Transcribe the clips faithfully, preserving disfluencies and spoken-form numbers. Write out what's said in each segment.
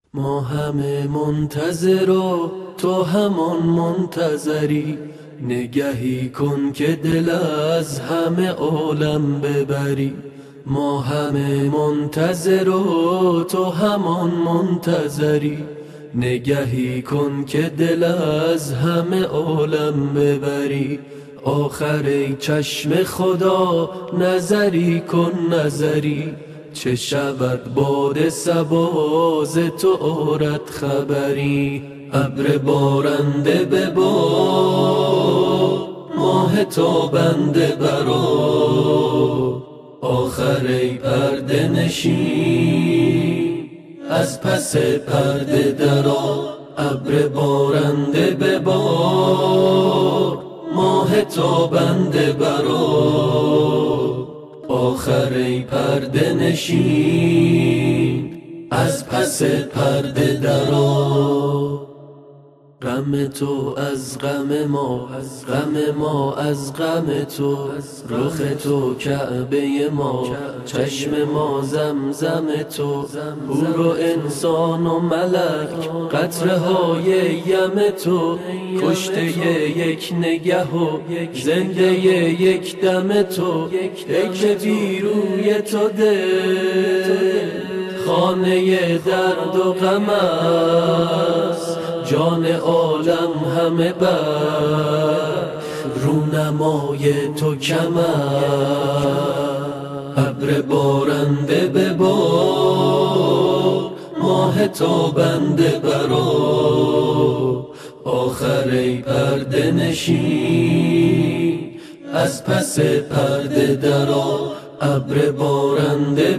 ما همه منتظر و تو همان منتظری، نگهی کن که دل از همه عالم ببری. ما همه منتظر و تو همان منتظری، نگهی کن که دل از همه عالم ببری. آخر ای چشم خدا نظری کن نظری، چه شود باد صبا ز تو آرد خبری. ابر بارنده ببار، ماه تابنده برآر، آخر ای پرده نشین از پس پرده درآ. ابر بارنده ببار، ماه تابنده برآر، آخر ای پرده نشین از پس پرده درآ. غم تو از غم ما، غم ما از غم تو، رخ تو کعبه ما، چشم ما زمزم تو. حور و انسان و ملک قطره های یم تو، کشته یک نگه و زنده یک دم تو. ای که بی روی تو دل خانه درد و غم است، جان عالم همه بر رونمای تو کم است. ابر بارنده ببار، ماه تابنده برآر، آخر ای پرده نشین از پس پرده درآ. ابر بارنده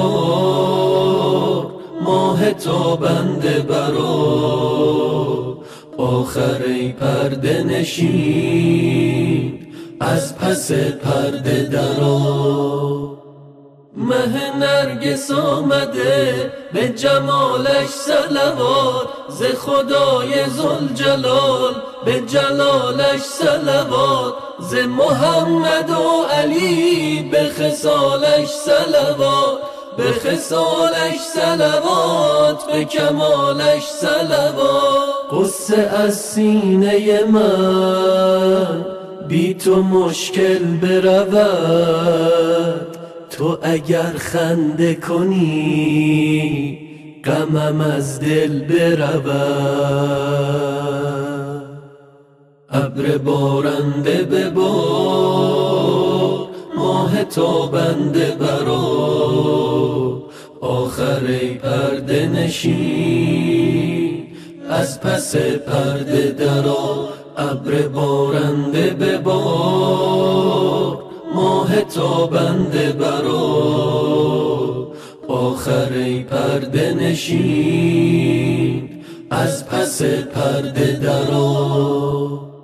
ببار، ماه تابنده برآر، آخر ای پرده نشین از پس پرده درآ. مه نرگس آمده به جمالش صلوات، ز خدای ذوالجلال به جلالش صلوات، ز محمد و علی به خصالش صلوات، به خصالش صلوات، به کمالش صلوات. قصه از سینه من بی تو مشکل برود، تو اگر خنده کنی غمم از دل برود. ابر بارنده ببار، ماه تابنده برآر، آخر ای پرده نشین از پس پرده درآ. ابر بارنده ببار، ماه تابنده برآر، آخر ای پرده نشین از پس پرده درآ.